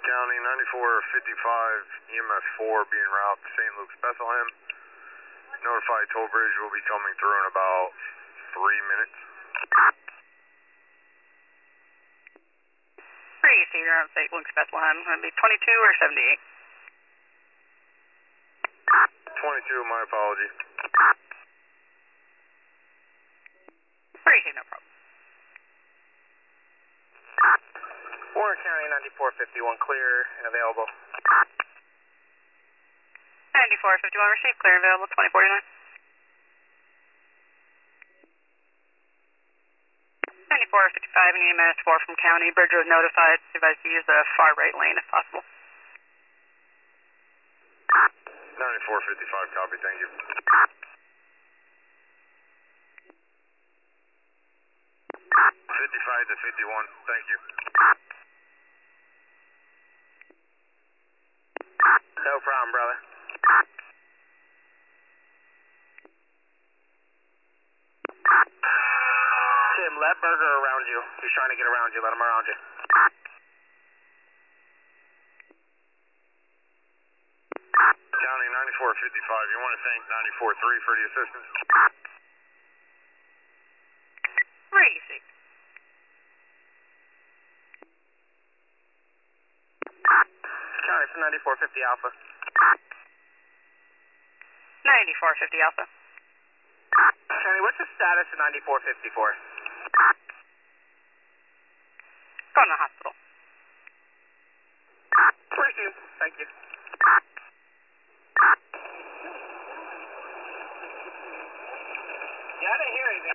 County 9455, EMS 4 being routed to St. Luke's, Bethlehem. Notified toll bridge will be coming through in about 3 minutes. You're on St. Luke's, Bethlehem. Going to be 22 or 78? 22, my apology. No problem. Warren County 9451, clear and available. 9451, received, clear, available, 2049. 9455 and EMS 4 from County. Bridge was notified. Advised to use the far right lane if possible. 9455, copy, thank you. 55 to 51, thank you. No problem, brother. Tim, let Berger around you. He's trying to get around you. Let him around you. County 9455, you want to thank 943 for the assistance? Receive. County from 9450 Alpha. 9450 Alpha. County, what's the status of 9454? Going to the hospital. Receive. Thank you. Yeah, I didn't hear anything.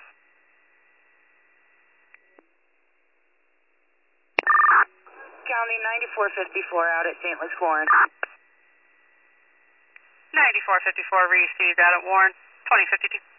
County 9454 out at St. Luke's Warren. 9454 received out at Warren, 2052.